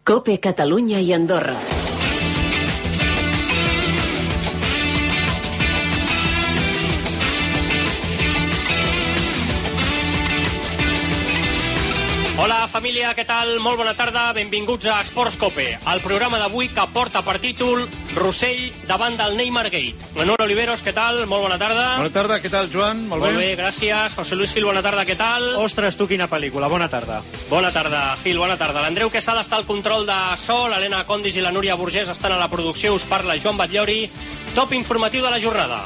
COPE Catalunya i Andorra. Hola família, què tal? Molt bona tarda, benvinguts a Esports Cope, el programa d'avui que porta per títol Rossell davant del Neymar Gate. Manuel Oliveros, què tal? Molt bona tarda. Bona tarda, què tal, Joan? Molt bé, gràcies. José Luis Gil, bona tarda, què tal? Ostres, tu quina pel·lícula, bona tarda. Bona tarda, Gil, bona tarda. L'Andreu Quesada està al control de so, l'Helena Condis i la Núria Burgés estan a la producció, us parla Joan Batllori. Top informatiu de la jornada.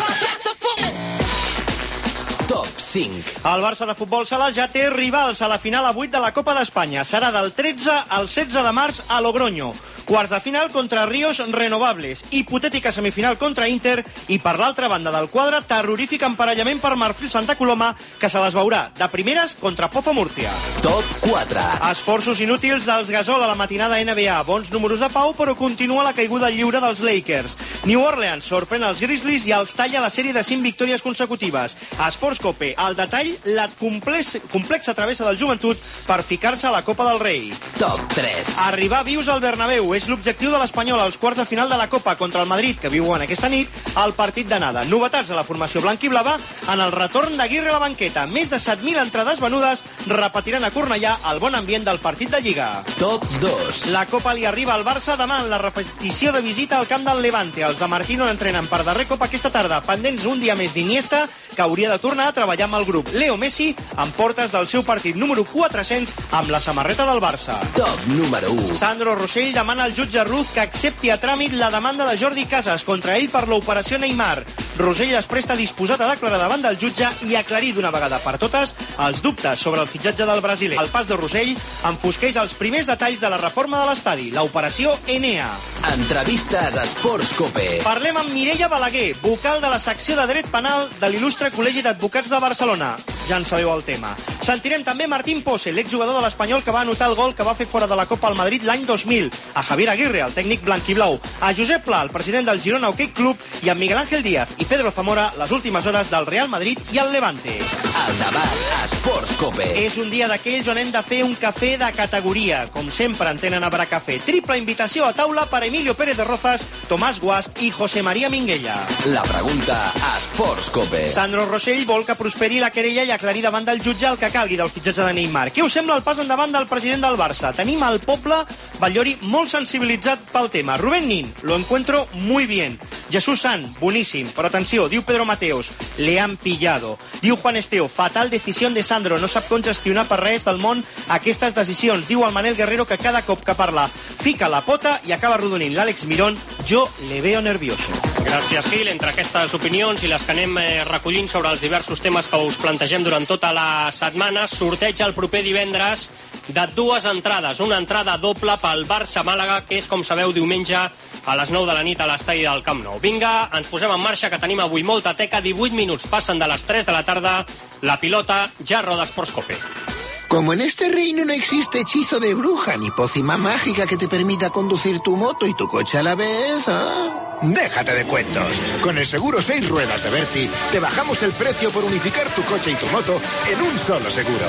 Top 5. El Barça de futbol sala ja té rivals a la final a 8 de la Copa d'Espanya. Serà del 13 al 16 de març a Logroño. Quarts de final contra Ríos Renovables. Hipotètica semifinal contra Inter. I per l'altra banda del quadre, terrorífic emparellament per Marfil Santa Coloma, que se les veurà de primeres contra Pozo Múrcia. Top 4. Esforços inútils dels Gasol a la matinada NBA. Bons números de Pau, però continua la caiguda lliure dels Lakers. New Orleans sorprèn els Grizzlies i els talla la sèrie de 5 victòries consecutives. Esports Cope, al detall, la complexa travessa del Joventut per ficar-se a la Copa del Rei. Top 3. Arribar vius al Bernabéu és l'objectiu de l'Espanyol als quarts de final de la Copa contra el Madrid, que viuen aquesta nit al partit d'anada. Novetats a la formació blanquiblava en el retorn d'Aguirre a la banqueta. Més de 7.000 entrades venudes repetiran a Cornellà el bon ambient del partit de Lliga. Top 2. La Copa li arriba al Barça demà en la repetició de visita al camp del Levante. Els de Martino entrenen per darrer cop aquesta tarda, pendents un dia més d'Iniesta, que hauria de tornar a treballar amb el grup. Leo Messi en portes del seu partit número 400 amb la samarreta del Barça. Top número 1. Sandro Rossell demana al jutge Ruz que accepti a tràmit la demanda de Jordi Casas contra ell per l'operació Neymar. Rossell es presta disposat a declarar davant del jutge i aclarir d'una vegada per totes els dubtes sobre el fitxatge del brasiler. El pas de Rossell enfosqueix els primers detalls de la reforma de l'estadi, l'operació Enea. Entrevistes a Esports Cope. Parlem amb Mireia Balaguer, vocal de la secció de dret penal de l'il·lustre Col·legi d'Advocats de Barcelona. Ja en sabeu el tema. Sentirem també Martín Pose, l'exjugador de l'Espanyol que va anotar el gol que va fer fora de la Copa al Madrid l'any 2000, a Javier Aguirre, el tècnic blanquiblau, a Josep Pla, el president del Girona Hockey Club, i a Miguel Ángel Díaz i Pedro Zamora, les últimes hores del Real Madrid i el Levante. Al davant, a Esports Cope. És un dia d'aquells on hem de fer un cafè de categoria, com sempre en tenen a Bracafé. Triple invitació a taula per Emilio Pérez de Rozas, Tomàs Guasch i José María Minguella. La pregunta a Esports Cope. Sandro Rossell vol que prosperi la querella i aclarir davant del jutge el que calgui del fitxatge de Neymar. Què us sembla el pas endavant del president del Barça? Tenim al poble Batllori molt sensibilitzat pel tema. Rubén Nin, lo encuentro muy bien. Jesús San, boníssim. Però atenció, diu Pedro Mateos, le han pillado. Diu Juan Esteo, fatal decisió de Sandro, no sap com gestionar per res del món aquestes decisions. Diu el Manel Guerrero que cada cop que parla fica la pota i acaba rodonint l'Àlex Mirón. Jo le veo nervioso. Gràcies, Gil. Entre aquestes opinions i les que anem recollint sobre els diversos temes que us plantegem durant tota la setmana, sorteig el proper divendres de 2 entrades. Una entrada doble pel Barça-Màlaga, que és, com sabeu, diumenge a les 9 de la nit a l'estadi del Camp Nou. Vinga, ens posem en marxa, que tenim avui molta teca. 18 minuts passen de les 3 de la tarda. La pilota ja roda Esports Cope. Como en este reino no existe hechizo de bruja ni pócima mágica que te permita conducir tu moto y tu coche a la vez, ¿ah? Déjate de cuentos. Con el seguro 6 ruedas de Berti, te bajamos el precio por unificar tu coche y tu moto en un solo seguro.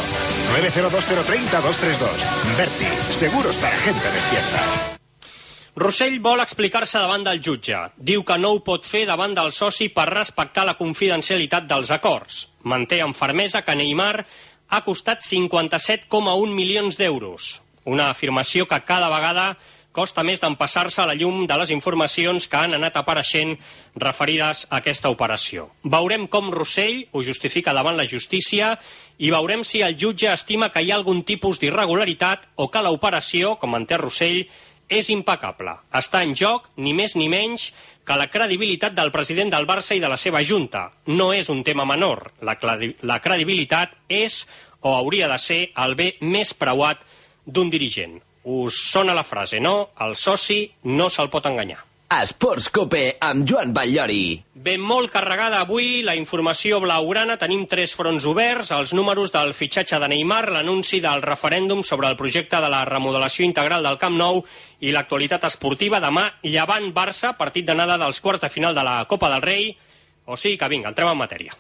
902030232. Berti, seguros para gente despierta. Rossell vol explicar-se davant del jutge. Diu que no ho pot fer davant del soci per respectar la confidencialitat dels acords. Manté amb fermesa que Neymar ha costat 57,1 milions d'euros. Una afirmació que cada vegada costa més d'empassar-se a la llum de les informacions que han anat apareixent referides a aquesta operació. Veurem com Rossell ho justifica davant la justícia i veurem si el jutge estima que hi ha algun tipus d'irregularitat o que l'operació, com entén Rossell, és impecable. Està en joc, ni més ni menys, que la credibilitat del president del Barça i de la seva junta. No és un tema menor. La credibilitat és, o hauria de ser, el bé més preuat d'un dirigent. Us sona la frase, no? El soci no se'l pot enganyar. Esports Cope amb Joan Batllori. Ben molt carregada avui la informació blaugrana. Tenim 3 fronts oberts, els números del fitxatge de Neymar, l'anunci del referèndum sobre el projecte de la remodelació integral del Camp Nou i l'actualitat esportiva. Demà, Llevant-Barça, partit d'anada dels quarts de final de la Copa del Rei. O sigui que vinga, entrem en matèria.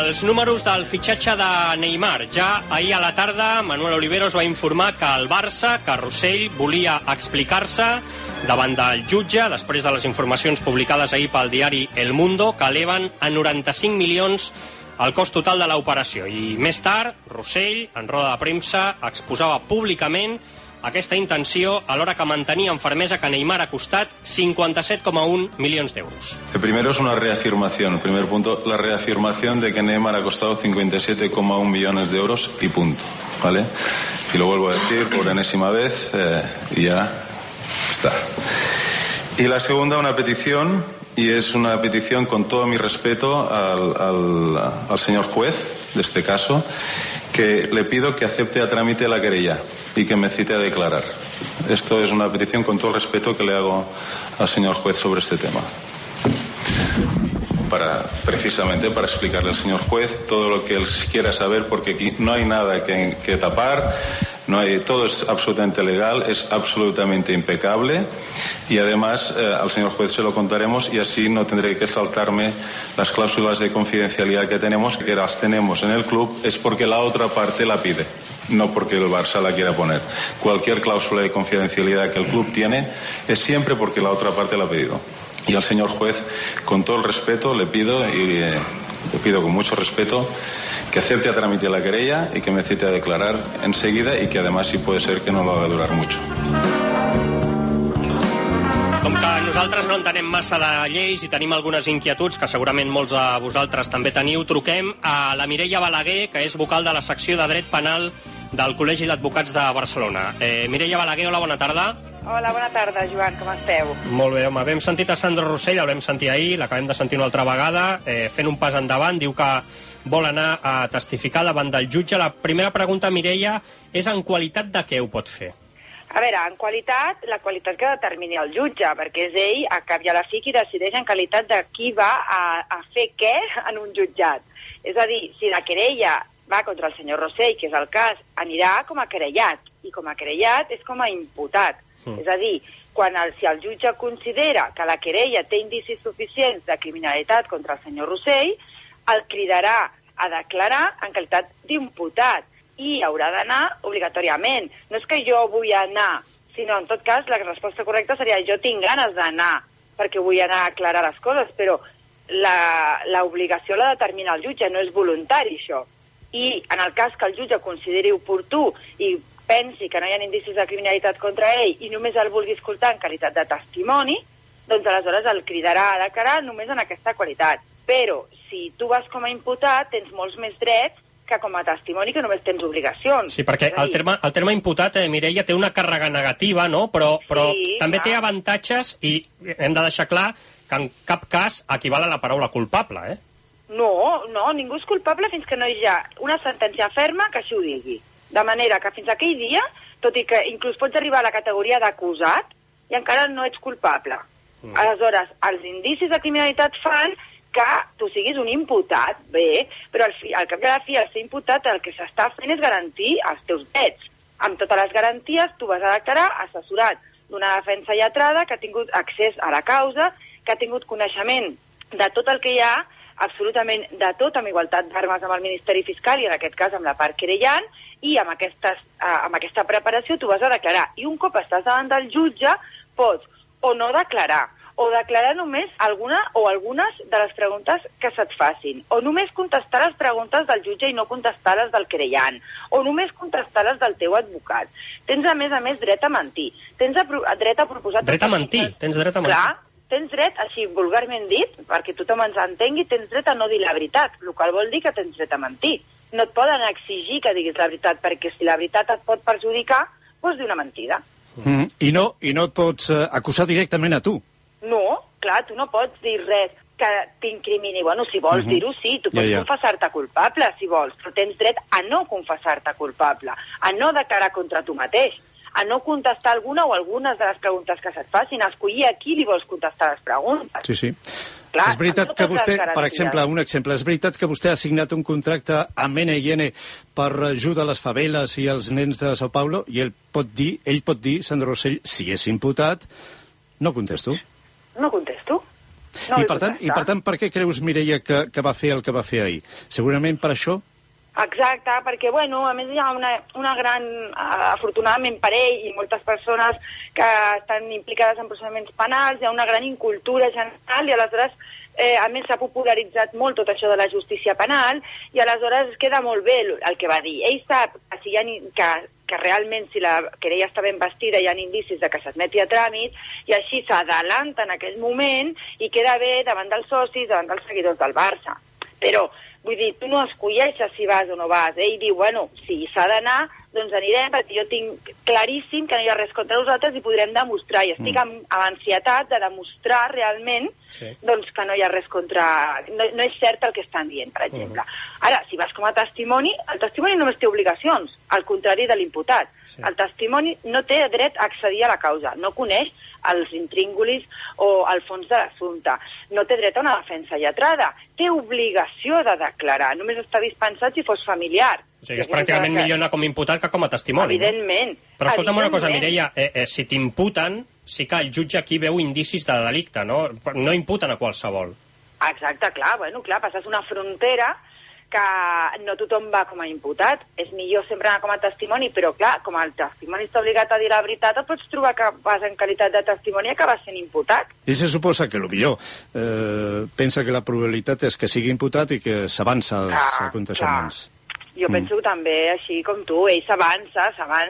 Els números del fitxatge de Neymar. Ja ahir a la tarda Manuel Oliveros va informar que el Barça, que Rossell volia explicar-se davant del jutge després de les informacions publicades ahir pel diari El Mundo, que eleven a 95 milions el cost total de l'operació. I més tard, Rossell, en roda de premsa, exposava públicament aquesta intenció, alhora que mantenia amb fermesa que Neymar ha costat 57,1 milions d'euros. El primero es una reafirmación. El primer punto, la reafirmación de que Neymar ha costado 57,1 millones de euros y punto, ¿vale? Y lo vuelvo a decir por enésima vez y ya está. Y la segunda, una petición, y es una petición con todo mi respeto al señor juez de este caso, que le pido que acepte a trámite la querella y que me cite a declarar. Esto es una petición con todo el respeto que le hago al señor juez sobre este tema. Precisamente para explicarle al señor juez todo lo que él quiera saber, porque aquí no hay nada que tapar, todo es absolutamente legal, es absolutamente impecable, y además al señor juez se lo contaremos y así no tendré que saltarme las cláusulas de confidencialidad que las tenemos en el club, es porque la otra parte la pide, no porque el Barça la quiera poner. Cualquier cláusula de confidencialidad que el club tiene es siempre porque la otra parte la ha pedido. Y al señor juez, con todo el respeto, le pido con mucho respeto, que acepte a trámite la querella y que me cite a declarar enseguida y que además sí puede ser que no lo haga durar mucho. Com que nosaltres no entenem massa de lleis i tenim algunes inquietuds que segurament molts de vosaltres també teniu, truquem a la Mireia Balaguer, que és vocal de la secció de Dret Penal del Col·legi d'Advocats de Barcelona. Mireia Balaguer, hola, bona tarda. Hola, bona tarda, Joan, com esteu? Molt bé, home, hem sentit a Sandro Rossell, el vam sentir ahir, l'acabem de sentir una altra vegada, fent un pas endavant, diu que vol anar a testificar davant del jutge. La primera pregunta, Mireia, és en qualitat de què ho pot fer? A veure, en qualitat, la qualitat que determini el jutge, perquè és ell, a cap i a la fi, qui decideix en qualitat de qui va a fer què en un jutjat. És a dir, si la querella va contra el senyor Rossell, que és el cas, anirà com a querellat, i com a querellat és com a imputat. És a dir, si el jutge considera que la querella té indicis suficients de criminalitat contra el senyor Rossell, el cridarà a declarar en qualitat d'imputat i haurà d'anar obligatòriament. No és que jo vull anar, sinó en tot cas la resposta correcta seria jo tinc ganes d'anar perquè vull anar a aclarar les coses, però l'obligació la determina el jutge, no és voluntari això. I en el cas que el jutge consideri oportú i pensi que no hi ha indicis de criminalitat contra ell i només el vulgui escoltar en qualitat de testimoni, doncs aleshores el cridarà a declarar només en aquesta qualitat. Però si tu vas com a imputat tens molts més drets que com a testimoni, que només tens obligacions. Sí, perquè el terme imputat, Mireia, té una càrrega negativa, no? Però sí, també té avantatges i hem de deixar clar que en cap cas equival a la paraula culpable, eh? No, ningú és culpable fins que no hi ha una sentència ferma que així ho digui. De manera que fins aquell dia, tot i que inclús pots arribar a la categoria d'acusat, i encara no ets culpable. Aleshores, els indicis de criminalitat fan que tu siguis un imputat, bé, però al cap i a la fi, al ser imputat, el que s'està fent és garantir els teus drets. Amb totes les garanties, tu vas a declarar assessorat d'una defensa lletrada que ha tingut accés a la causa, que ha tingut coneixement de tot el que hi ha, absolutament de tot, amb igualtat d'armes amb el Ministeri Fiscal i en aquest cas amb la part querellant, i amb aquesta preparació tu vas a declarar. I un cop estàs davant del jutge pots o no declarar, o declarar només alguna o algunes de les preguntes que se't facin, o només contestar les preguntes del jutge i no contestar les del querellant, o només contestar les del teu advocat. Tens, a més, dret a mentir. Tens dret a proposar... Dret a mentir? Tens dret a mentir? Clar, tens dret, així vulgarment dit, perquè tothom ens entengui, tens dret a no dir la veritat, el qual vol dir que tens dret a mentir. No et poden exigir que diguis la veritat, perquè si la veritat et pot perjudicar, pots dir una mentida. I no et pots acusar directament a tu. No, clar, tu no pots dir res que t'incrimini. Bueno, si vols dir-ho, sí, tu pots confessar-te culpable, si vols, però tens dret a no confessar-te culpable, a no declarar contra tu mateix, a no contestar alguna o algunes de les preguntes que se't facin, a escollir a qui li vols contestar les preguntes. Sí. Clar, és veritat que vostè, per exemple, és veritat que vostè ha signat un contracte amb NN per ajuda a les faveles i als nens de São Paulo, i ell pot dir, Sandro Rossell, si és imputat, no contesto. No contesto. No I per tant, per què creus, Mireia, que va fer el que va fer ahir? Segurament per això? Exacte, perquè, bueno, a més hi ha una gran, afortunadament per ell i moltes persones que estan implicades en procediments penals, hi ha una gran incultura general i aleshores, a més, s'ha popularitzat molt tot això de la justícia penal i aleshores es queda molt bé el que va dir. Ell sap que realment si la querella està ben vestida hi ha indicis de que s'admeti a tràmit i així s'adalanta en aquell moment i queda bé davant dels socis, davant dels seguidors del Barça. Però vull dir, tu no escolleixes si vas o no vas. Ell diu, bueno, si s'ha d'anar, doncs anirem, perquè jo tinc claríssim que no hi ha res contra nosaltres i podrem demostrar. I estic amb ansietat de demostrar realment doncs, que no hi ha res contra... No és cert el que estan dient, per exemple. Ara, si vas com a testimoni, el testimoni només té obligacions, al contrari de l'imputat. El testimoni no té dret a accedir a la causa, no coneix els intríngulis o el fons de l'assumpte. No té dret a una defensa lletrada. Té obligació de declarar. Només està dispensat si fos familiar. O sigui, és pràcticament millor anar com a imputat que com a testimoni. Evidentment. No? Però escolta'm una cosa, Mireia, si t'imputen, sí que el jutge aquí veu indicis de delicte, no? No imputen a qualsevol. Exacte, clar, passes una frontera que no tothom va com a imputat. És millor sempre anar com a testimoni, però clar, com el testimoni està obligat a dir la veritat, et pots trobar que vas en qualitat de testimoni i acabes sent imputat. I se suposa que el millor pensa que la probabilitat és que sigui imputat i que s'avança als aconteixements. Jo penso també així com tu, ell s'avança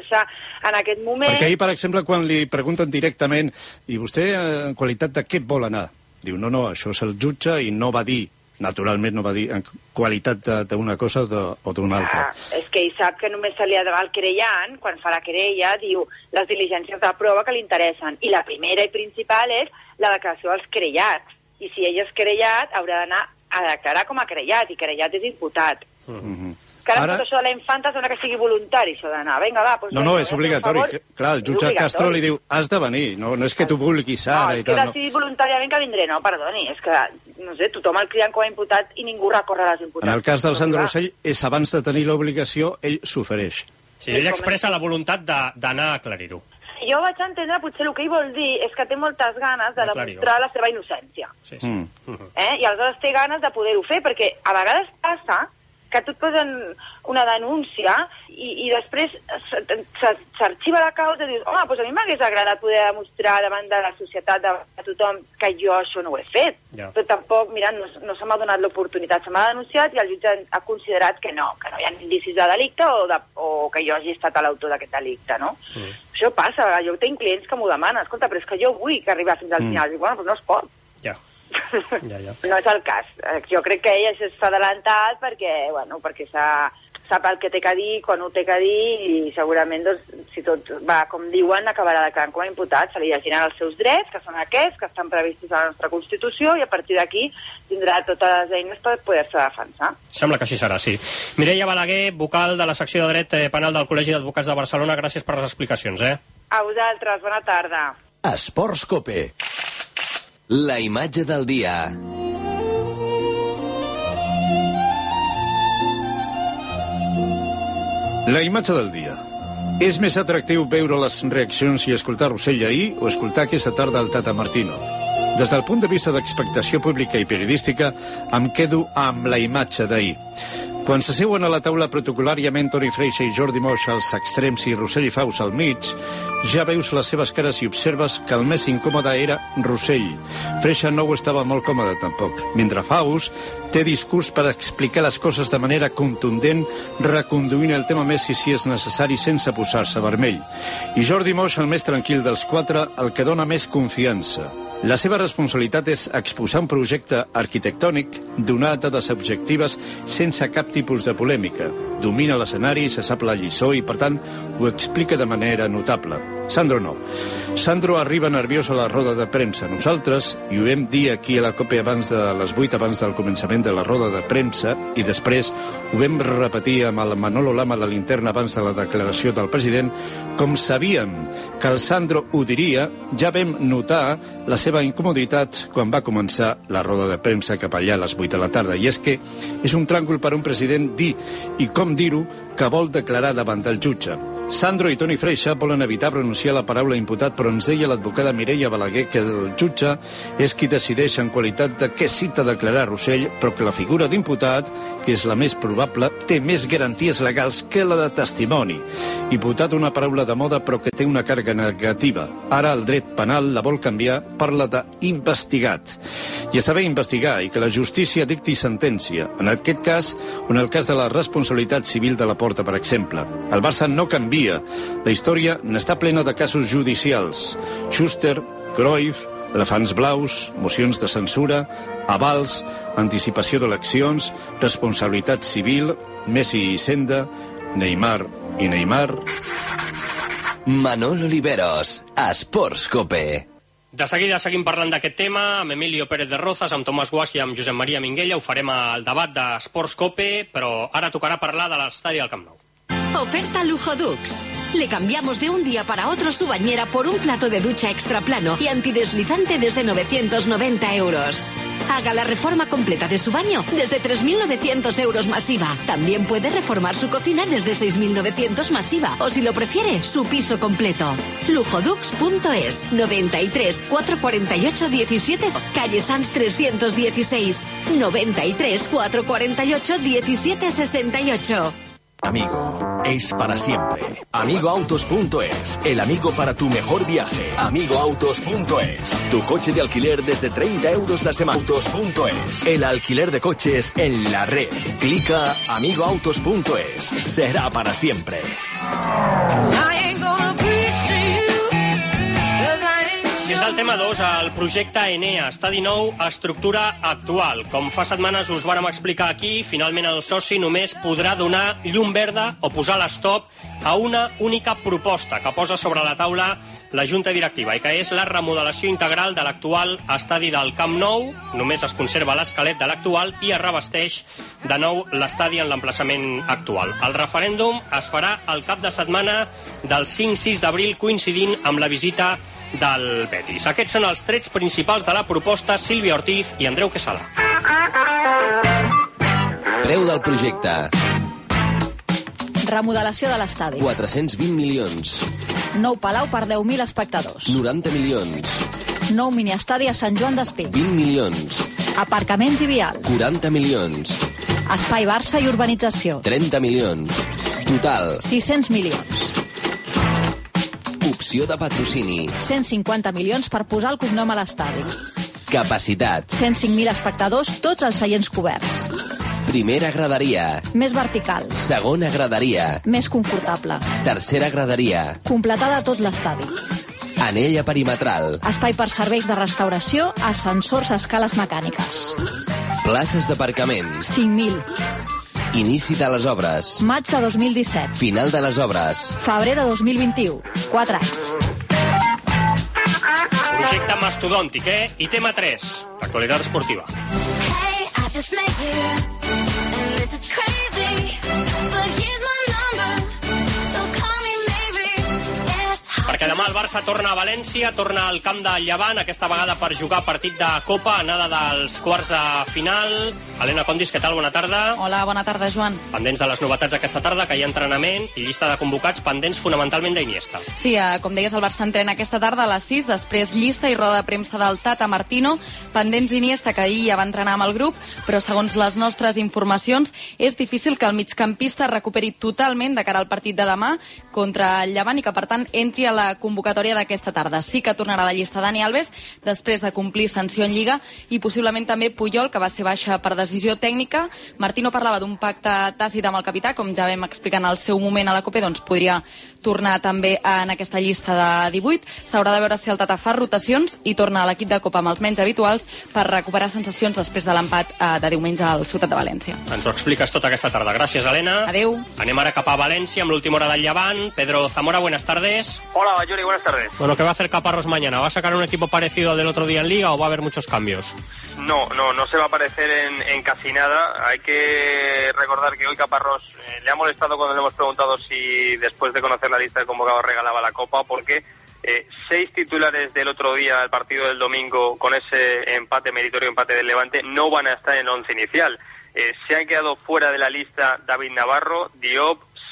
en aquest moment... Perquè ahir, per exemple, quan li pregunten directament i vostè en qualitat de què vol anar? Diu, no, això és el jutge i no va dir, naturalment no va dir en qualitat d'una cosa o d'una altra. És que ell sap que només se li ha de al querellant, quan fa la querella, diu les diligències de prova que li interessen. I la primera i principal és la declaració dels querellats. I si ell és querellat, haurà d'anar a declarar com a querellat, i querellat és imputat. Que ara, tot això de la infanta sembla que sigui voluntari, això d'anar. Vinga, va, doncs... No, és obligatori. Clar, el jutge Castro li diu, has de venir, no és que tu vulguis ara i tal. No, és que decidit voluntàriament que vindré, no, perdoni. És que, no sé, tothom el criden com a imputat i ningú recorre les imputacions. En el cas del Sandro Rosell, és abans de tenir l'obligació, ell s'ofereix. Sí, ell expressa la voluntat d'anar a aclarir-ho. Jo vaig entendre, potser el que ell vol dir és que té moltes ganes de demostrar la seva innocència. Sí. I aleshores té ganes de poder-ho fer, perquè a vegades passa que tu et posen una denúncia i després s'arxiva la causa i dius, home, doncs a mi m'hagués agradat poder demostrar davant de la societat, de tothom, que jo això no ho he fet. Però tampoc, mira, no se m'ha donat l'oportunitat, se m'ha denunciat i el jutge ha considerat que no hi ha indicis de delicte o que jo hagi estat l'autor d'aquest delicte, no? Això passa, jo tinc clients que m'ho demanen, escolta, però és que jo vull que arribi fins al final. I bueno, però no es pot. No és el cas. Jo crec que ell s'ha adelantat perquè sap el que té que dir, quan ho té que dir, i segurament, doncs, si tot va com diuen, acabarà declarant com a imputat, se li llegiran els seus drets, que són aquests, que estan previstos a la nostra Constitució, i a partir d'aquí tindrà totes les eines per poder-se defensar. Sembla que així serà, sí. Mireia Balaguer, vocal de la secció de dret penal del Col·legi d'Advocats de Barcelona, gràcies per les explicacions, A vosaltres, bona tarda. Esports Cope. La imatge del dia. La imatge del dia. És més atractiu veure les reaccions i escoltar Rossell ahir o escoltar aquesta tarda el Tata Martino? Des del punt de vista d'expectació pública i periodística, em quedo amb la imatge d'ahir. Quan s'asseuen a la taula protocolàriament Toni Freixa i Jordi Moix als extrems i Rossell i Faus al mig, ja veus les seves cares i observes que el més incòmode era Rossell. Freixa no ho estava molt còmode, tampoc. Mentre Faus té discurs per explicar les coses de manera contundent, reconduint el tema més si és necessari sense posar-se vermell. I Jordi Moix, el més tranquil dels quatre, el que dona més confiança. La seva responsabilitat és exposar un projecte arquitectònic, donar dades objectives sense cap tipus de polèmica. Domina l'escenari, se sap la lliçó i, per tant, ho explica de manera notable. Sandro no. Sandro arriba nerviós a la roda de premsa. Nosaltres, i ho vam dir aquí a la COPE abans de les 8, abans del començament de la roda de premsa, i després ho vam repetir amb el Manolo Lama de l'Interna abans de la declaració del president, com sabíem que el Sandro ho diria, ja vam notar la seva incomoditat quan va començar la roda de premsa cap allà a les 8 de la tarda. I és que és un tràngol per un president dir, i com dir-ho, que vol declarar davant del jutge. Sandro i Toni Freixa volen evitar pronunciar la paraula imputat, però ens deia l'advocada Mireia Balaguer que el jutge és qui decideix en qualitat de què cita declarar Rossell, però que la figura d'imputat, que és la més probable, té més garanties legals que la de testimoni. Imputat, una paraula de moda, però que té una càrrega negativa. Ara el dret penal la vol canviar per la d'investigat. I saber investigar i que la justícia dicti sentència. En aquest cas, en el cas de la responsabilitat civil de Laporta, per exemple. El Barça no canvia. La història n'està plena de casos judicials. Schuster, Cruyff, elefants blaus, mocions de censura, avals, anticipació d'eleccions, responsabilitat civil, Messi i Senda, Neymar i Neymar. Manol Oliveros, a Esports Cope. De seguida seguim parlant d'aquest tema amb Emilio Pérez de Rozas, amb Tomàs Guasch i amb Josep Maria Minguella. Ho farem al debat d'Esports Cope, però ara tocarà parlar de l'estadi del Camp Nou. Oferta Lujo Dux. Le cambiamos de un día para otro su bañera por un plato de ducha extra plano y antideslizante desde 990 euros. Haga la reforma completa de su baño desde 3.900 euros masiva. También puede reformar su cocina desde 6.900 masiva. O si lo prefiere, su piso completo. Lujodux.es 93 448 17 calle Sans 316 93 448 17 68. Amigo, es para siempre. Amigoautos.es, el amigo para tu mejor viaje. Amigoautos.es, tu coche de alquiler desde 30 euros la semana. Autos.es, el alquiler de coches en la red. Clica amigoautos.es, será para siempre. És el tema 2, el projecte Enea, estadi nou, estructura actual. Com fa setmanes us vàrem explicar aquí, finalment el soci només podrà donar llum verda o posar l'estop a una única proposta que posa sobre la taula la Junta Directiva i que és la remodelació integral de l'actual estadi del Camp Nou. Només es conserva l'esquelet de l'actual i es revesteix de nou l'estadi en l'emplaçament actual. El referèndum es farà el cap de setmana del 5-6 d'abril, coincidint amb la visita del Betis. Aquests són els trets principals de la proposta. Sílvia Ortiz i Andreu Quesada. Preu del projecte: remodelació de l'estadi. 420 milions. Nou palau per 10.000 espectadors. 90 milions. Nou miniestadi a Sant Joan d'Espí. 20 milions. Aparcaments i vials. 40 milions. Espai Barça i urbanització. 30 milions. Total: 600 milions. Opció de patrocini: 150 milions per posar el cognom a l'estadi. Capacitat: 105.000 espectadors, tots els seients coberts. Primera graderia. Més vertical. Segona graderia. Més confortable. Tercera graderia. Completada tot l'estadi. Anella perimetral. Espai per serveis de restauració, ascensors a escales mecàniques. Places d'aparcaments: 5.000. Inici de les obres: Maig de 2017. Final de les obres: Febrer de 2021. 4 anys. Projecte mastodòntic, I tema 3, l'actualitat esportiva. Hey, I just met you, and this is crazy, but here's my number, so call me maybe. Perquè demà el Barça torna a València, torna al camp del Llevant, aquesta vegada per jugar partit de Copa, anada dels quarts de final. Helena Condis, què tal? Bona tarda. Hola, bona tarda, Joan. Pendents de les novetats aquesta tarda, que hi ha entrenament i llista de convocats pendents fonamentalment d'Iniesta. Sí, com deies, el Barça entrena aquesta tarda a les 6, després llista i roda de premsa del Tata Martino, pendents d'Iniesta, que ahir ja va entrenar amb el grup, però segons les nostres informacions és difícil que el migcampista recuperi totalment de cara al partit de demà contra el Llevant i que, per tant, entri a la convocatòria d'aquesta tarda. Sí que tornarà a la llista Dani Alves després de complir sanció en Lliga i possiblement també Puyol, que va ser baixa per decisió tècnica. Martino parlava d'un pacte tàcit amb el capità, com ja vam explicar en el seu moment a la Copa, doncs podria tornar també en aquesta llista de 18. S'haurà de veure si el Tata fa rotacions i torna a l'equip de Copa amb els menys habituals per recuperar sensacions després de l'empat de diumenge al Ciutat de València. Ens ho expliques tot aquesta tarda. Gràcies, Helena. Adeu. Anem ara cap a València amb l'última hora del Llevant. Pedro Zamora, buenas tardes. Hola, Yuri, buenas tardes. Bueno, ¿qué va a hacer Caparrós mañana? ¿Va a sacar un equipo parecido al del otro día en Liga o va a haber muchos cambios? No se va a parecer en casi nada. Hay que recordar que hoy Caparrós le ha molestado cuando le hemos preguntado si después de conocer la lista de convocados regalaba la Copa, porque 6 titulares del otro día, el partido del domingo, con ese meritorio empate del Levante, no van a estar en el once inicial. Se han quedado fuera de la lista David Navarro, Diop,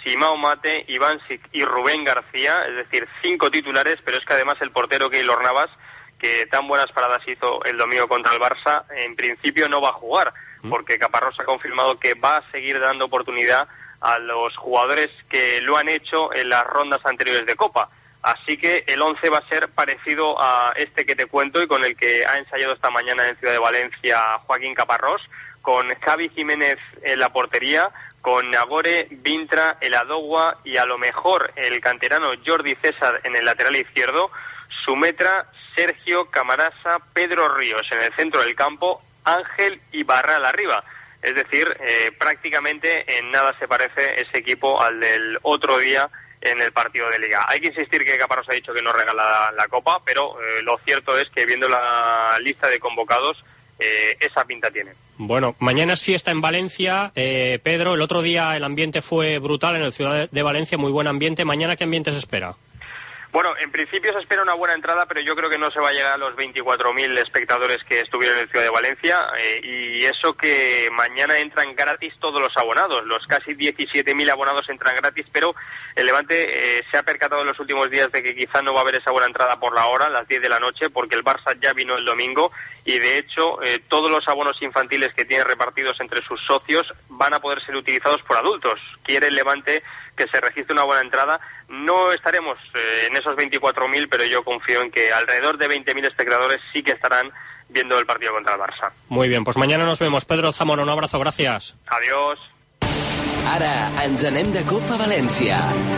Simao Mate, Ivancic y Rubén García, es decir, 5 titulares, pero es que además el portero Keylor Navas, que tan buenas paradas hizo el domingo contra el Barça, en principio no va a jugar, porque Caparrós ha confirmado que va a seguir dando oportunidad a los jugadores que lo han hecho en las rondas anteriores de Copa. Así que el 11 va a ser parecido a este que te cuento y con el que ha ensayado esta mañana en Ciudad de Valencia Joaquín Caparrós, con Javi Jiménez en la portería, con Nagore, Vintra, El Adogua y a lo mejor el canterano Jordi César en el lateral izquierdo, Sumetra, Sergio, Camarasa, Pedro Ríos en el centro del campo, Ángel y Barral arriba. Es decir, prácticamente en nada se parece ese equipo al del otro día en el partido de Liga. Hay que insistir que Caparrós ha dicho que no regala la Copa, pero lo cierto es que viendo la lista de convocados, esa pinta tiene. Bueno, mañana es fiesta en Valencia. Pedro, el otro día el ambiente fue brutal en el Ciudad de Valencia, muy buen ambiente. ¿Mañana qué ambiente se espera? Bueno, en principio se espera una buena entrada, pero yo creo que no se va a llegar a los 24.000 espectadores que estuvieron en el Ciudad de Valencia, y eso que mañana entran gratis todos los abonados, los casi 17.000 abonados entran gratis, pero el Levante se ha percatado en los últimos días de que quizá no va a haber esa buena entrada por la hora, a las 10 de la noche, porque el Barça ya vino el domingo, y de hecho todos los abonos infantiles que tiene repartidos entre sus socios van a poder ser utilizados por adultos. Quiere el Levante que se registre una buena entrada. No estaremos en esos 24.000, pero yo confío en que alrededor de 20.000 espectadores sí que estarán viendo el partido contra el Barça. Muy bien, pues mañana nos vemos. Pedro Zamora, un abrazo, gracias. Adiós. Ara ens anem de Copa València.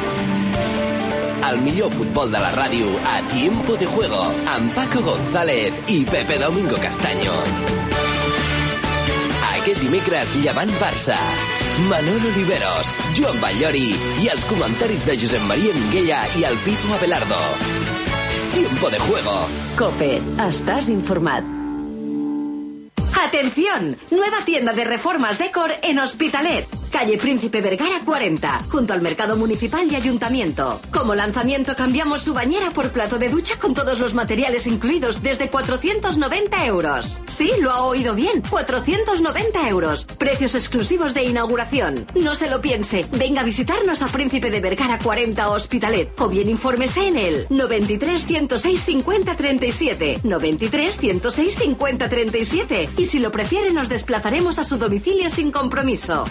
El millor futbol de la ràdio a Tiempo de Juego amb Paco González i Pepe Domingo Castaño. Aquest dimecres, Llevant-Barça. Manolo Oliveros, Joan Ballori i els comentaris de Josep María Minguella i el Pitu Abelardo. Tiempo de Juego. COPE, estás informado. ¡Atención! Nueva tienda de reformas Decor en Hospitalet. Calle Príncipe Vergara 40, junto al Mercado Municipal y Ayuntamiento. Como lanzamiento cambiamos su bañera por plato de ducha con todos los materiales incluidos desde 490 euros. Sí, lo ha oído bien, 490 euros. Precios exclusivos de inauguración. No se lo piense, venga a visitarnos a Príncipe de Vergara 40 Hospitalet o bien infórmese en el 93 106 50 37, 93 106 50 37 y si lo prefiere nos desplazaremos a su domicilio sin compromiso.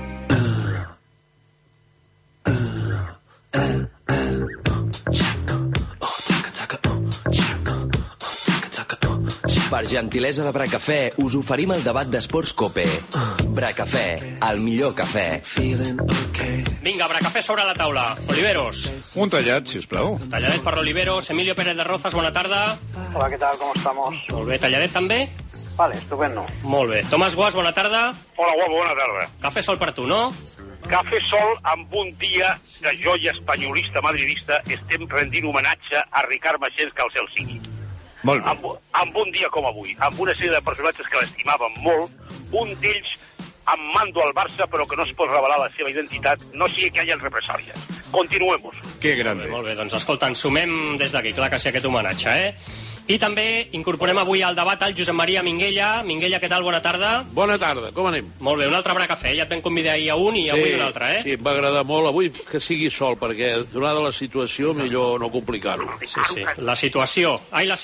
Per gentilesa de Bracafè, us oferim el debat d'esports COPE. Bracafè, el millor cafè. Vinga, Bracafè sobre la taula. Oliveros. Un tallat, sisplau. Talladet per l'Oliveros. Emilio Pérez de Rozas, buena tarda. Hola, ¿qué tal? ¿Cómo estamos? Molt bé, talladet també? Vale, estupendo. Molt bé. Tomàs Guas, bona tarda. Hola, guapo, bona tarda. Cafè sol per tu, no? Cafè sol amb un dia de joia espanyolista madridista estem rendint homenatge a Ricard Maxens, que el cel sigui. Molt bé. Amb un dia com avui, amb una sèrie de personatges que l'estimaven molt, un d'ells amb mando al Barça però que no es pot revelar la seva identitat, no sigui que hi hagi represàlies. Continuemos. Que grande. Molt bé, doncs escolta, ens sumem des d'aquí, clar que sí, aquest homenatge, I també incorporem avui al debat el Josep Maria Minguella. Minguella, què tal? Bona tarda. Bona tarda, com anem? Molt bé, un altre Bracafè, ja et vam convidar ahir a un i avui un altre, Sí, em va agradar molt avui que sigui sol, perquè donada la situació millor no complicar-ho. Sí. La situació.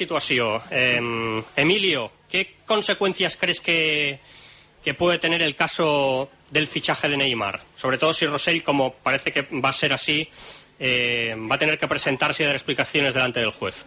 Emilio, ¿qué consecuencias crees que puede tener el caso del fichaje de Neymar? Sobre todo si Rosell, como parece que va a ser así, va a tener que presentarse y dar explicaciones delante del juez.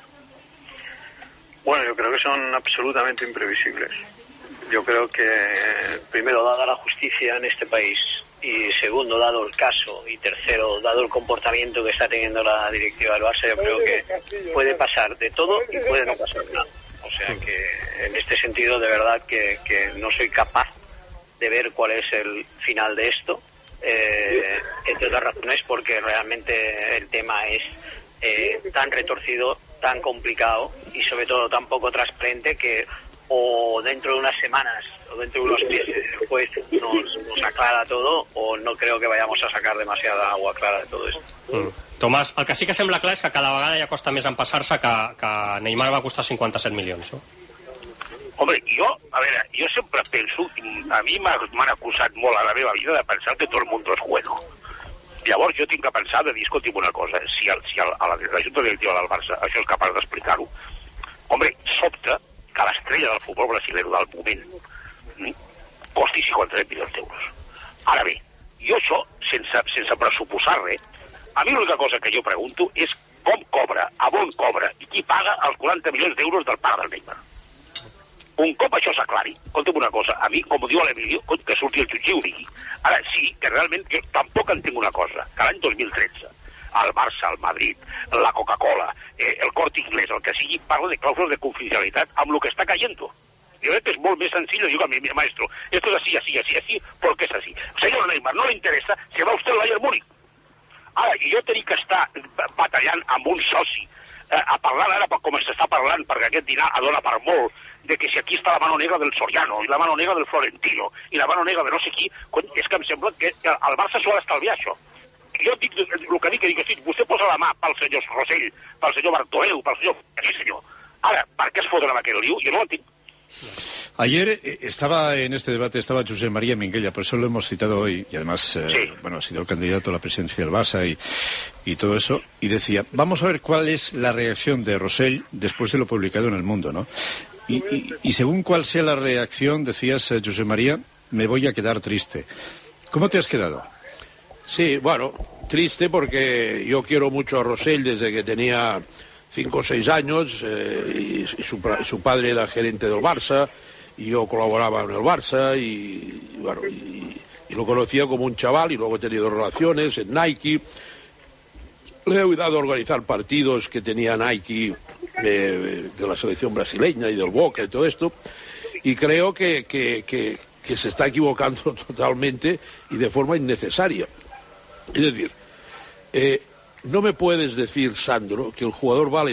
Bueno, yo creo que son absolutamente imprevisibles. Yo creo que, primero, dada la justicia en este país, y segundo, dado el caso, y tercero, dado el comportamiento que está teniendo la directiva del Barça, yo creo que puede pasar de todo y puede no pasar nada. O sea que, en este sentido, de verdad que no soy capaz de ver cuál es el final de esto, entre otras razones porque realmente el tema es tan retorcido, tan complicado y sobre todo tan poco transparente que o dentro de unas semanas o dentro de unos meses el juez nos aclara todo o no creo que vayamos a sacar demasiada agua clara de todo esto. Tomàs, el que sí que sembla clar és que cada vegada ja costa més empassar-se que Neymar va costar 57 milions, no? Home, jo sempre penso, a mi m'han acusat molt a la meva vida de pensar que tot el mundo es juego. Llavors jo tinc que pensar de dir, escolti'm una cosa, si la Junta Directiva del Barça això és capaç d'explicar-ho, home, sobta que l'estrella del futbol brasiler del moment costi 53 milions d'euros. Ara bé, jo això, sense pressuposar res, a mi l'única cosa que jo pregunto és com cobra, a on cobra i qui paga els 40 milions d'euros del pare del Neymar. Un cop això s'aclari, escolta'm una cosa, a mi, com diu l'Emilio, que surti el jutge i ho digui. Ara, sí, que realment jo tampoc entenc una cosa, que l'any 2013 el Barça, el Madrid, la Coca-Cola, el Corte Inglés, el que sigui, parla de clàusules de confidencialitat amb el que està cayendo. Yo creo que es muy sencillo, digo a mi maestro, esto es así, porque es así. Señor Neymar, no le interesa, se va usted al Bayern Múnich. Ara, i jo tenir que estar batallant amb un soci, a parlar ara com s'està parlant, perquè aquest dinar dona per molt, de que si aquí està la mano negra del Soriano, i la mano negra del Florentino, i la mano negra de no sé qui, és que em sembla que el Barça s'ho ha d'estalviar, això. Jo dic el que dic, hosti, vostè posa la mà pel senyor Rosell, pel senyor Bartomeu, pel senyor... Sí, senyor. Ara, per què es foten en aquest lío? Jo no ho entenc. Ayer estaba en este debate, estaba José María Minguella, por eso lo hemos citado hoy, y además, bueno, ha sido el candidato a la presidencia del Barça y todo eso, y decía, vamos a ver cuál es la reacción de Rosell después de lo publicado en El Mundo, ¿no? Y según cuál sea la reacción, decías, José María, me voy a quedar triste. ¿Cómo te has quedado? Sí, bueno, triste porque yo quiero mucho a Rosell desde que tenía 5 o 6 años, y su padre era gerente del Barça, y yo colaboraba en el Barça, y lo conocía como un chaval, y luego he tenido relaciones en Nike. Le he ayudado a organizar partidos que tenía Nike de la selección brasileña y del Boca y todo esto, y creo que se está equivocando totalmente y de forma innecesaria. Es decir, no me puedes decir, Sandro, que el jugador vale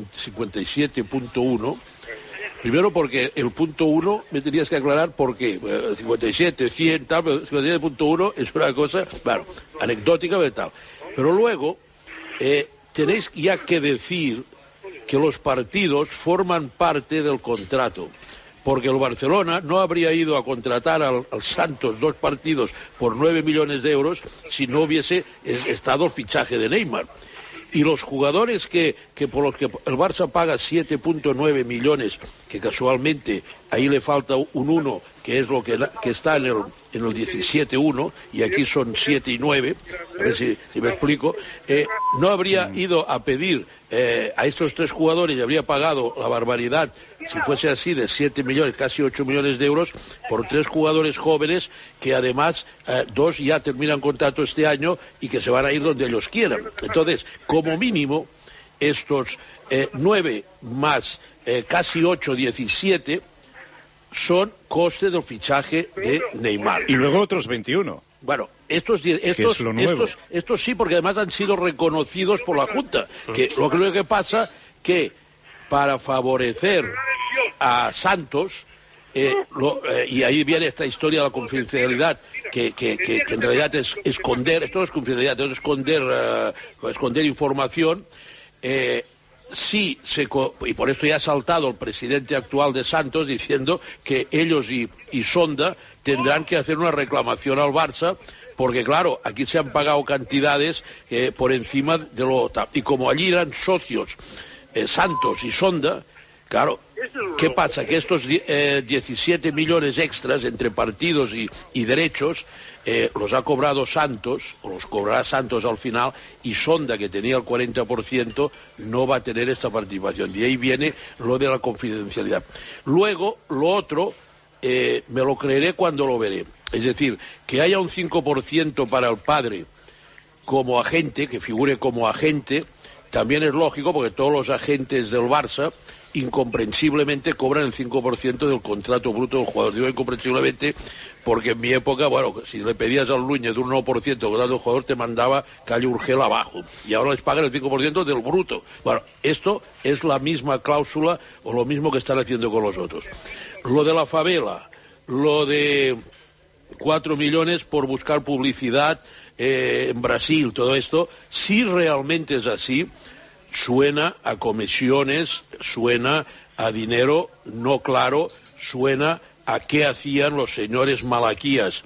57.1, primero porque el punto 1 me tenías que aclarar por qué. 57, 100, tal, pero 57.1 es una cosa, claro, anecdótica y tal. Pero luego tenéis ya que decir que los partidos forman parte del contrato, porque el Barcelona no habría ido a contratar al Santos 2 partidos por 9 millones de euros si no hubiese estado el fichaje de Neymar. Y los jugadores que por los que el Barça paga 7.9 millones, que casualmente ahí le falta un 1, que es lo que está en el 17-1, y aquí son 7 y 9, a ver si me explico, no habría ido a pedir a estos 3 jugadores y habría pagado la barbaridad, si fuese así, de 7 millones, casi 8 millones de euros, por 3 jugadores jóvenes que además 2 ya terminan contrato este año y que se van a ir donde ellos quieran. Entonces, como mínimo, estos 9 más casi 8, 17, son coste del fichaje de Neymar. Y luego otros 21. Bueno, estos sí, porque además han sido reconocidos por la Junta. Que lo que pasa que para favorecer a Santos, y ahí viene esta historia de la confidencialidad, que en realidad es esconder, esto no es confidencialidad, es esconder información. Sí, y por esto ya ha saltado el presidente actual de Santos diciendo que ellos y Sonda tendrán que hacer una reclamación al Barça, porque claro, aquí se han pagado cantidades por encima de lo... Y como allí eran socios Santos y Sonda, claro, ¿qué pasa? Que estos 17 millones extras entre partidos y derechos los ha cobrado Santos, o los cobrará Santos al final, y Sonda, que tenía el 40%, no va a tener esta participación. Y ahí viene lo de la confidencialidad. Luego, lo otro, me lo creeré cuando lo veré. Es decir, que haya un 5% para el padre como agente, que figure como agente, también es lógico, porque todos los agentes del Barça incomprensiblemente cobran el 5% del contrato bruto del jugador. Digo incomprensiblemente porque en mi época, bueno, si le pedías al Núñez un 1% del contrato del jugador, te mandaba Calle Urgel abajo. Y ahora les pagan el 5% del bruto. Bueno, esto es la misma cláusula o lo mismo que están haciendo con los otros. Lo de la favela, lo de 4 millones por buscar publicidad en Brasil, todo esto, si realmente es así, suena a comisiones, suena a dinero no claro, suena a qué hacían los señores malaquías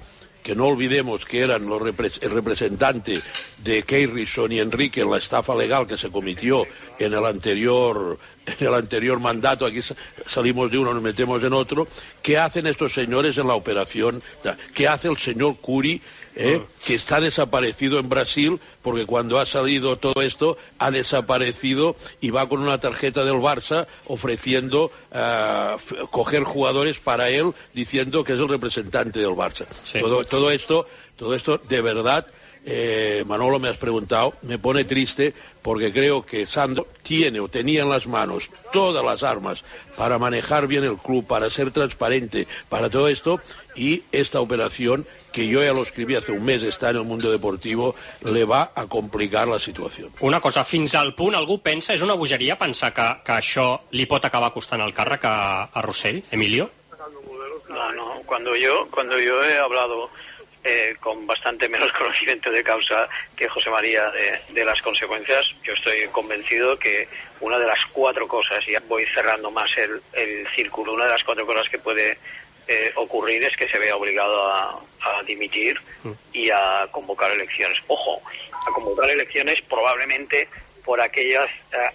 que no olvidemos que eran el representante de Keirison y Enrique en la estafa legal que se cometió en el anterior mandato, aquí salimos de uno, nos metemos en otro. ¿Qué hacen estos señores en la operación? ¿Qué hace el señor Curi, que está desaparecido en Brasil, porque cuando ha salido todo esto ha desaparecido y va con una tarjeta del Barça ofreciendo coger jugadores para él, diciendo que es el representante del Barça? Sí. Todo esto de verdad, Manolo, me has preguntado, me pone triste, porque creo que Sandro tenía en las manos todas las armas para manejar bien el club, para ser transparente, para todo esto, y esta operación, que yo ya lo escribí hace un mes, está en el Mundo Deportivo, le va a complicar la situació. Una cosa, fins al punt algú pensa, és una bogeria pensar que això li pot acabar costant el càrrec a Rossell, Emilio? No, cuando yo he hablado con bastante menos conocimiento de causa que José María de las consecuencias, yo estoy convencido que una de las 4 cosas, y ya voy cerrando más el círculo, una de las 4 cosas que puede ocurrir es que se vea obligado a dimitir y a convocar elecciones. Ojo, a convocar elecciones probablemente por aquellos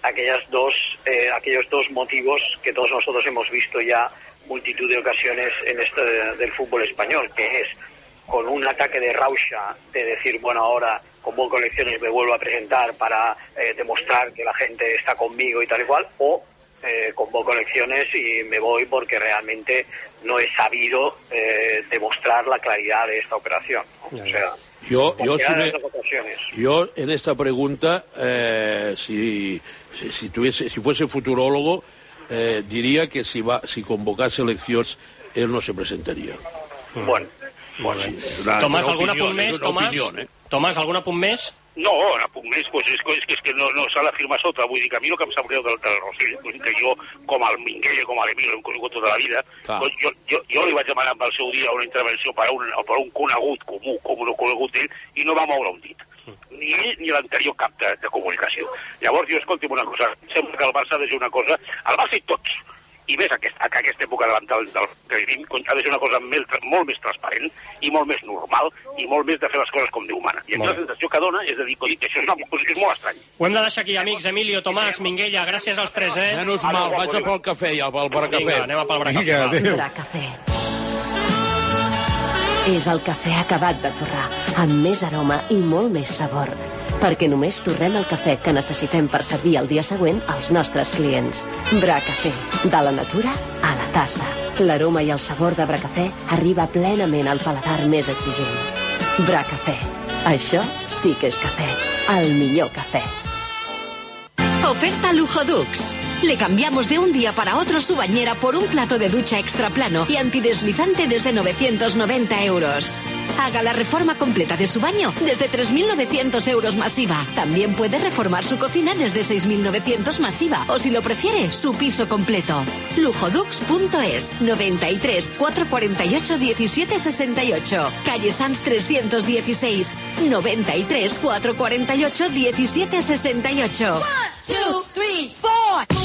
dos motivos que todos nosotros hemos visto ya multitud de ocasiones en esto del fútbol español, que es con un ataque de rauxa de decir, bueno, ahora convoco elecciones, me vuelvo a presentar para demostrar que la gente está conmigo y tal y cual, o convoco elecciones y me voy porque realmente no he sabido demostrar la claridad de esta operación, ¿no? O sea, yo en esta pregunta, si fuese futurólogo, diría que si convocase elecciones, él no se presentaría. Bueno, sí, Tomàs, algun apunt més? Tomàs, algun apunt més? No, un apunt més, pues és que no s'ha de firmar sota. Vull dir que a mi el que em sap greu del Rossell, vull dir que jo, com al Minguella, com a l'Emilio, l'hem conegut tota la vida, doncs jo li vaig demanar pel seu dia una intervenció per a un conegut comú, com un conegut d'ell, i no va moure un dit. Ni ell ni l'anterior cap de comunicació. Llavors, jo, escolti'm una cosa, sembla que el Barça ha de ser una cosa... El Barça i tots, i més que aquesta època del que vivim, ha de ser una cosa molt més transparent i molt més normal i molt més de fer les coses com Déu mana. I la sensació que dona és de dir que això és molt estrany. Ho hem de deixar aquí, amics. Emilio, Tomàs, Minguella, gràcies als 3, Menys mal, vaig a pel cafè ja, pel bracafè. Vinga, anem a pel bracafè. Bracafè. És el cafè acabat de torrar, amb més aroma i molt més sabor. Perquè només torrem el cafè que necessitem per servir el dia següent als nostres clients. Bracafè, de la natura a la tassa. L'aroma i el sabor de Bracafè arriba plenament al paladar més exigent. Bracafè, això sí que és cafè. El millor cafè. Oferta Lujodux. Le cambiamos de un día para otro su bañera por un plato de ducha extra plano y antideslizante desde 990 euros. Haga la reforma completa de su baño desde 3.900 euros masiva. También puede reformar su cocina desde 6.900 masiva. O si lo prefiere, su piso completo. Lujodux.es 93 448 17 68. Calle Sans 316. 93 448 17 68. 1, 2, 3, 4.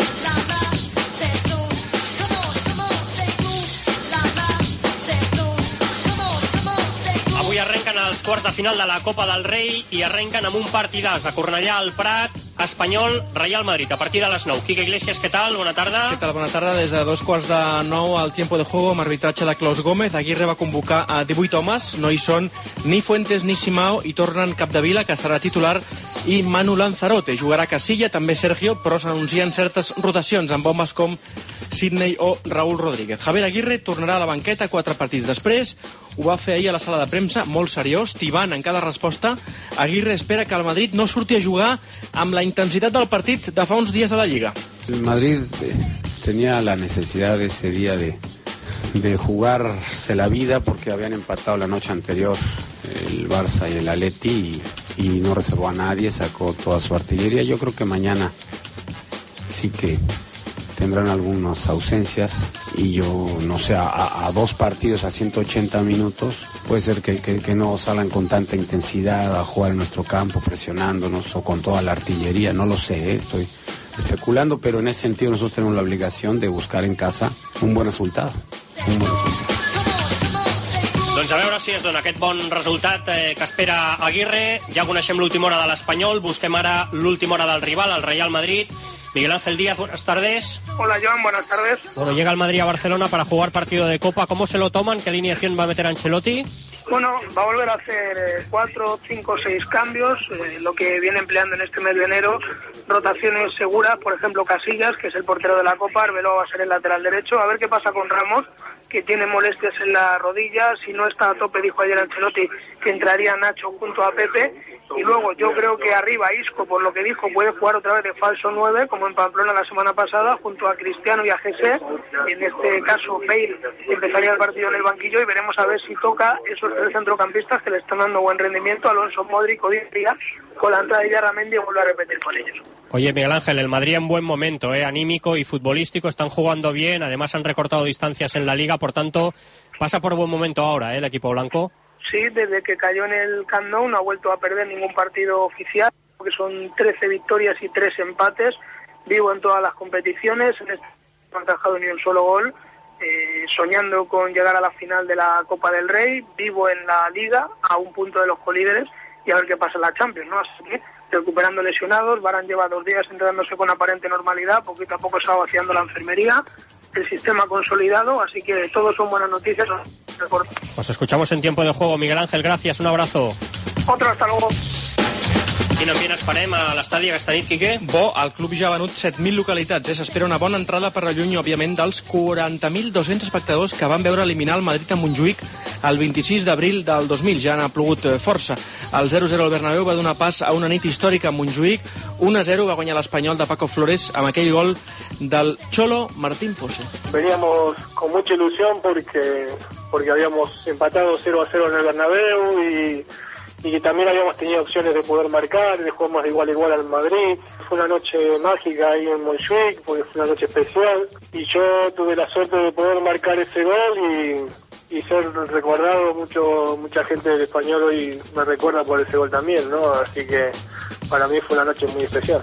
Avui arrenquen els quarts de final de la Copa del Rei i arrenquen amb un partidàs a Cornellà al Prat, Espanyol, Real Madrid, a partir de les 9. Quique Iglesias, què tal? Bona tarda. Què tal? Bona tarda. Des de 2:45 al tiempo de juego amb arbitratge de Klaus Gómez. Aguirre va convocar a 18 homes. No hi són ni Fuentes ni Simao i tornen Capdevila, que serà titular, i Manu Lanzarote. Jugarà Casilla, també Sergio, però s'anuncien certes rotacions amb homes com Sidney o Raúl Rodríguez. Javier Aguirre tornarà a la banqueta 4 partits després. Ho va fer ahir a la sala de premsa, molt seriós, tibant en cada resposta. Aguirre espera que el Madrid no surti a jugar amb la intensitat del partit de fa uns dies a la Lliga. El Madrid tenía la necesidad ese día de jugarse la vida porque habían empatado la noche anterior el Barça y el Atleti y no reservó a nadie, sacó toda su artillería. Yo creo que mañana sí que tendrán algunas ausencias y yo no sé, a 2 partidos a 180 minutos puede ser que no salgan con tanta intensidad a jugar en nuestro campo presionándonos o con toda la artillería, no lo sé, estoy especulando, pero en ese sentido nosotros tenemos la obligación de buscar en casa un buen resultado. Doncs a veure si es dona aquest bon resultat que espera Aguirre. Ja coneixem l'última hora de l'Espanyol, busquem ara l'última hora del rival, el Real Madrid. Miguel Ángel Díaz, buenas tardes. Hola, Joan, buenas tardes. Bueno, llega el Madrid a Barcelona para jugar partido de Copa. ¿Cómo se lo toman? ¿Qué alineación va a meter Ancelotti? Bueno, va a volver a hacer 4, 5, 6 cambios, lo que viene empleando en este mes de enero, rotaciones seguras, por ejemplo Casillas, que es el portero de la Copa, Arbeloa va a ser el lateral derecho, a ver qué pasa con Ramos, que tiene molestias en la rodilla, si no está a tope, dijo ayer Ancelotti, que entraría Nacho junto a Pepe, y luego yo creo que arriba Isco, por lo que dijo, puede jugar otra vez de falso 9, como en Pamplona la semana pasada, junto a Cristiano y a Jesse. En este caso Bale empezaría el partido en el banquillo y veremos a ver si toca esos 3 centrocampistas que le están dando buen rendimiento, Alonso, Modric o Di María, con la entrada de Yarramendi, y vuelve a repetir con ellos. Oye, Miguel Ángel, el Madrid en buen momento, anímico y futbolístico, están jugando bien, además han recortado distancias en la Liga, por tanto, pasa por buen momento ahora, el equipo blanco. Sí, desde que cayó en el Camp Nou no ha vuelto a perder ningún partido oficial, porque son 13 victorias y 3 empates, vivo en todas las competiciones, en este no ha encajado ni un solo gol, soñando con llegar a la final de la Copa del Rey, vivo en la Liga, a un punto de los colíderes, y a ver qué pasa en la Champions, ¿no? Así que recuperando lesionados, Varane lleva 2 días entrenándose con aparente normalidad, poquito a poco está vaciando la enfermería, el sistema consolidado, así que todo son buenas noticias. Os escuchamos en tiempo de juego, Miguel Ángel, gracias, un abrazo. Otro, hasta luego. Quin ambient esperem a l'estadi aquesta nit, Quique? Bo, el club ja ha venut 7.000 localitats. S'espera una bona entrada per la lluny, òbviament, dels 40.200 espectadors que van veure eliminar el Madrid a Montjuïc el 26 d'abril del 2000. Ja n'ha plogut força. El 0-0 al Bernabéu va donar pas a una nit històrica a Montjuïc. 1-0 va guanyar l'Espanyol de Paco Flores amb aquell gol del Cholo Martín Pose. Veníamos con mucha ilusión porque habíamos empatado 0-0 en el Bernabéu y también habíamos tenido opciones de poder marcar, de jugar más de igual a igual al Madrid. Fue una noche mágica ahí en Montjuïc, porque fue una noche especial, y yo tuve la suerte de poder marcar ese gol y ser recordado. Mucha gente del Español hoy me recuerda por ese gol también, ¿no? Así que para mí fue una noche muy especial.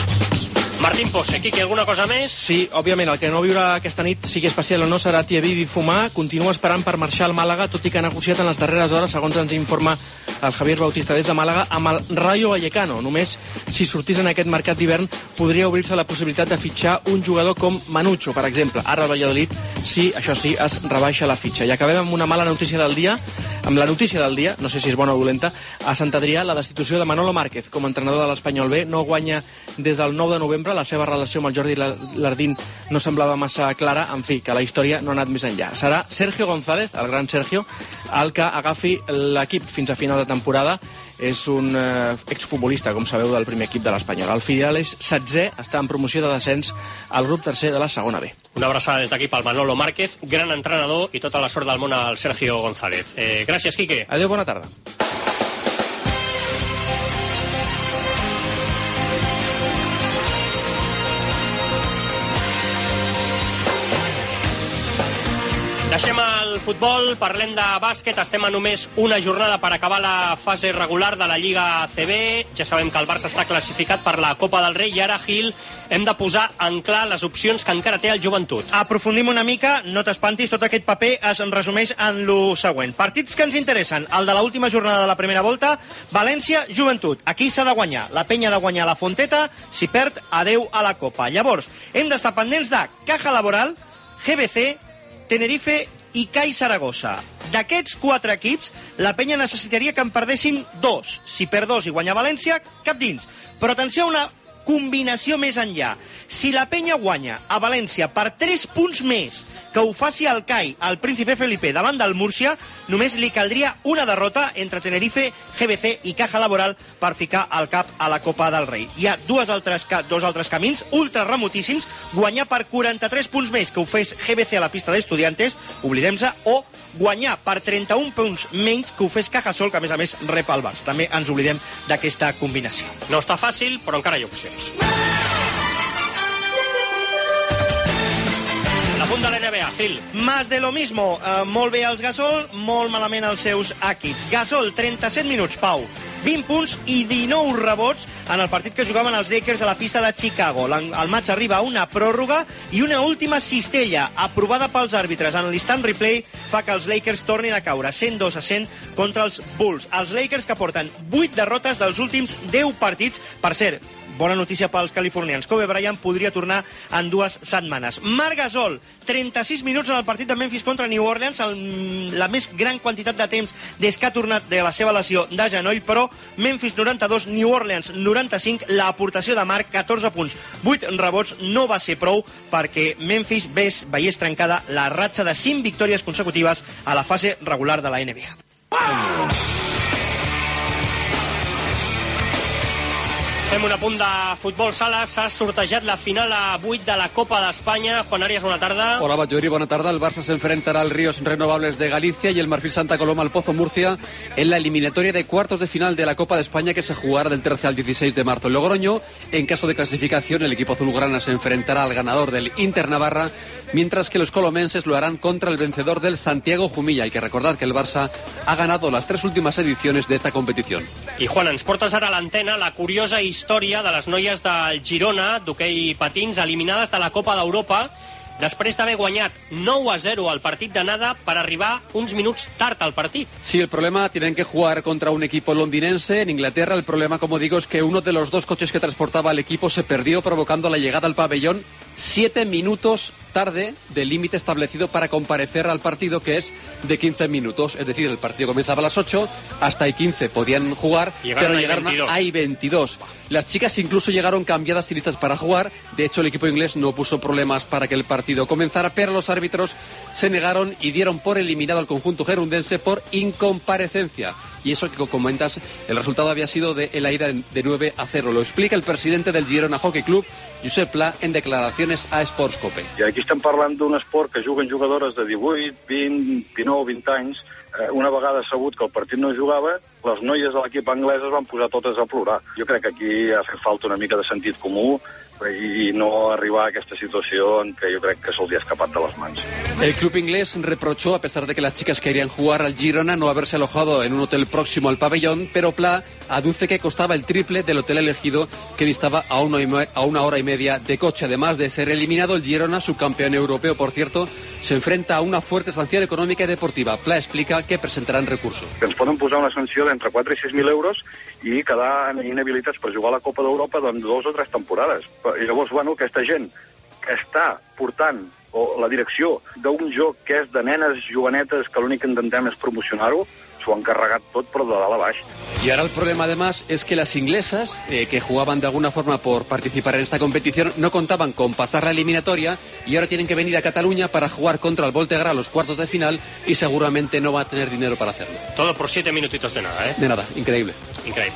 Martín Pose, Quique, alguna cosa més? Sí, òbviament, el que no viurà aquesta nit, sigui especial o no, serà Thierry Fumà. Continua esperant per marxar al Màlaga, tot i que ha negociat en les darreres hores, segons ens informa el Javier Bautista des de Màlaga, amb el Rayo Vallecano. Només si sortís en aquest mercat d'hivern podria obrir-se la possibilitat de fitxar un jugador com Manucho, per exemple. Ara el Valladolid, sí, això sí, es rebaixa la fitxa. I acabem amb una mala notícia del dia, amb la notícia del dia, no sé si és bona o dolenta, a Sant Adrià, la destitució de Manolo Márquez com a entrenador de l'Espanyol B. No guanya des del 9 de novembre, la seva relació amb el Jordi Lardín no semblava massa clara, en fi, que la història no ha anat més enllà. Serà Sergio González, el gran Sergio, el que agafi l'equip fins a final de temporada. És un exfutbolista, com sabeu, del primer equip de l'Espanyol. El filial és 16è, està en promoció de descens al grup tercer de la segona B. Una abraçada des d'aquí pel Manolo Márquez, gran entrenador, i tota la sort del món al Sergio González. Gràcies, Quique. Adéu, bona tarda. Deixem el futbol, parlem de bàsquet, estem a només una jornada per acabar la fase regular de la Lliga ACB. Ja sabem que el Barça està classificat per la Copa del Rei i ara, Gil, hem de posar en clar les opcions que encara té el Joventut. Aprofundim una mica, no t'espantis, tot aquest paper es resumeix en lo següent. Partits que ens interessen, el de l'última jornada de la primera volta, València-Joventut. Aquí s'ha de guanyar, la penya ha de guanyar la Fonteta, si perd, adeu a la Copa. Llavors, hem d'estar pendents de Caja Laboral, GBC, Tenerife i CAI Saragossa. D'aquests 4 equips, la penya necessitaria que en perdessin 2. Si perd 2 i guanya València, cap dins. Però atenció a una combinació més enllà. Si la penya guanya a València per 3 punts més que ho faci el CAI, el Príncipe Felipe, davant del Múrcia, només li caldria una derrota entre Tenerife, GBC i Caja Laboral per ficar el cap a la Copa del Rei. Hi ha dos altres camins ultra remotíssims, guanyar per 43 punts més que ho fes GBC a la pista d'Estudiantes, oblidem-se, o guanyar per 31 punts menys que ho fes Cajasol, que a més rep el Barça. També ens oblidem d'aquesta combinació. No està fàcil, però encara hi ha opcions. La punt de l'NBA, Gil. Más de lo mismo. Molt bé els Gasol, molt malament els seus equips. Gasol, 37 minuts, Pau. 20 punts i 19 rebots en el partit que jugaven els Lakers a la pista de Chicago. El match arriba a una pròrroga i una última cistella aprovada pels àrbitres en l'instant replay fa que els Lakers tornin a caure 102-100 contra els Bulls. Els Lakers que porten 8 derrotes dels últims 10 partits. Per cert, bona notícia pels californians. Kobe Bryant podria tornar en 2 setmanes. Marc Gasol, 36 minuts en el partit de Memphis contra New Orleans, la més gran quantitat de temps des que ha tornat de la seva lesió de genoll, però Memphis 92, New Orleans 95, l'aportació de Marc, 14 punts, 8 rebots, no va ser prou perquè Memphis veiés trencada la ratxa de 5 victòries consecutives a la fase regular de la NBA. Fem un apunt de futbol sala. S'ha sortejat la final a 8 de la Copa d'Espanya. Juan Arias, bona tarda. Hola, Batllori, buena tarde. El Barça se enfrentará al Ríos Renovables de Galicia y el Marfil Santa Coloma al Pozo Murcia en la eliminatoria de cuartos de final de la Copa de España que se jugará del 13 al 16 de marzo. En Logroño, en caso de clasificación, el equipo azulgrana se enfrentará al ganador del Inter Navarra, mientras que los colomenses lo harán contra el vencedor del Santiago Jumilla. Hay que recordar que el Barça ha ganado las 3 últimas ediciones de esta competición. I Juan, ens portes ara a l'antena la curiosa història de les noies del Girona, d'hoquei patins, eliminades de la Copa d'Europa després d'haver guanyat 9-0 al partit d'anada per arribar uns minuts tard al partit. Sí, el problema, tienen que jugar contra un equipo londinense en Inglaterra. El problema, como digo, es que uno de los 2 coches que transportaba al equipo se perdió, provocando la llegada al pabellón 7 minutos tarde del límite establecido para comparecer al partido, que es de 15 minutos. Es decir, el partido comenzaba a las 8, hasta ahí 15 podían jugar, pero llegaron ahí 22. Las chicas incluso llegaron cambiadas y listas para jugar. De hecho, el equipo inglés no puso problemas para que el partido comenzara, pero los árbitros se negaron y dieron por eliminado al conjunto gerundense por incomparecencia. Y eso que comentas, el resultado había sido de la ida de 9-0. Lo explica el presidente del Girona Hockey Club, Josep Pla, en declaraciones a Sportscope. I aquí estem parlant d'un esport que juguen jugadores de 18, 20, 19, 20 anys. Una vegada sabut que el partit no jugava, les noies de l'equip anglès es van posar totes a plorar. Jo crec que aquí ha fet falta una mica de sentit comú y no arribar a esta situación que yo creo que se'ls ha escapat de las manos. El club inglés reprochó, a pesar de que las chicas querían jugar al Girona, no haberse alojado en un hotel próximo al pabellón, pero Pla aduce que costaba el triple del hotel elegido, que distaba a 1 hora y media de coche. Además de ser eliminado, el Girona, subcampeón europeo, por cierto, se enfrenta a una fuerte sanción económica y deportiva. Pla explica que presentarán recurso. Ens poden posar una sanció d'entre 4 i 6.000 euros i quedar inhabilitats per jugar a la Copa d'Europa en 2 o 3 temporades. I llavors, bueno, aquesta gent que està portant la direcció d'un joc que és de nenes jovenetes que l'únic que intentem és promocionar-ho, s'ho han carregat tot per de dalt a baix. Y ahora el problema además es que las inglesas, que jugaban de alguna forma por participar en esta competición, no contaban con pasar la eliminatoria y ahora tienen que venir a Cataluña para jugar contra el Voltegra a los cuartos de final y seguramente no va a tener dinero para hacerlo. Todo por 7 minutitos de nada, ¿eh? De nada, increíble. Increíble.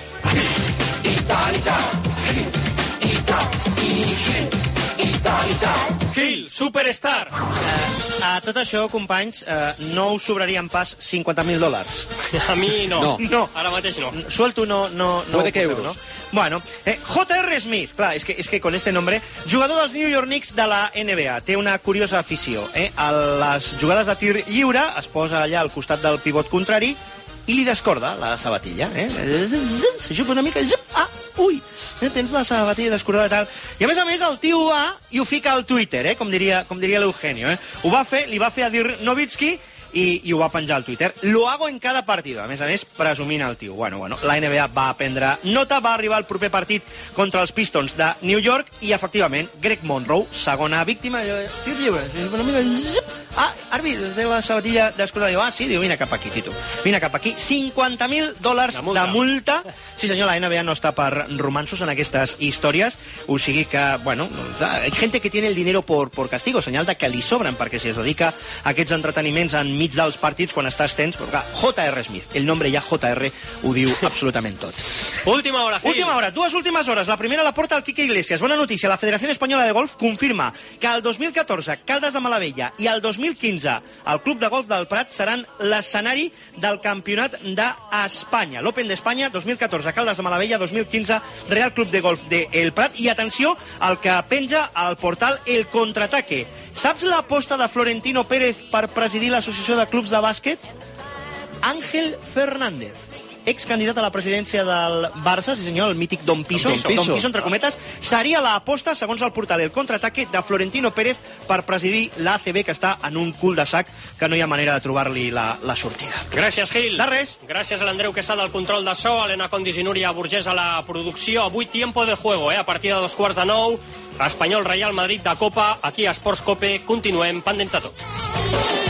Gil, Superstar. A tot això, companys, no us sobrarien pas $50.000. A mi no. No. Ara mateix no. Suelto no. Puede que euros. ¿no? Bueno, J.R. Smith, clar, és que con este nombre, jugador dels New York Knicks de la NBA, té una curiosa afició. A les jugades de tir lliure es posa allà al costat del pivot contrari i li descorda la sabatilla. S'ajupa una mica, ui, tens la sabatilla descordada i tal. I a més, el tio va i ho fica al Twitter, com diria l'Eugenio. Ho va fer, li va fer a Dirk Nowitzki i ho va penjar al Twitter. Lo hago en cada partido. A més, presumint el tio. Bueno, la NBA va prendre nota, va arribar al proper partit contra els Pistons de New York i, efectivament, Greg Monroe, segona víctima, tir lliure, una mica... àrbit, té la sabatilla descordada. Diu, sí, diu, vine cap aquí, Tito. Vine cap aquí. $50.000 de multa. Sí, senyor, la NBA no està per romansos en aquestes històries. O sigui que, bueno, hay gente que tiene el dinero por castigo, senyal de que li sobren, perquè si es dedica a aquests entreteniments enmig dels partits quan estàs tens, però clar, J.R. Smith, el nombre ja JR ho diu absolutament tot. Última hora, Gil. Última hora, 2 últimes hores. La primera la porta el Quique Iglesias. Bona notícia, la Federació Espanyola de Golf confirma que el 2014 Caldes de Malavella i el 2015 el Club de Golf del Prat seran l'escenari del Campionat d'Espanya. L'Open d'Espanya 2014 Caldes de Malavella, 2015 Real Club de Golf de El Prat. I atenció al que penja al portal El Contraataque. Saps l'aposta de Florentino Pérez per presidir l'Associació de Clubs de Bàsquet? Ángel Fernández. excandidat a la presidència del Barça, sí senyor, el mític Don Piso, entre cometes, seria l'aposta, segons el portal El Contraataque, de Florentino Pérez per presidir l'ACB, que està en un cul de sac que no hi ha manera de trobar-li la sortida. Gràcies, Gil. De res. Gràcies a l'Andreu Quesada al control de so, a l'Ena Condis i Núria Burgés a la producció. Avui tiempo de juego, a partir de 2:15, Espanyol Real Madrid de Copa, aquí a Esports Cope. Continuem pendents de tot.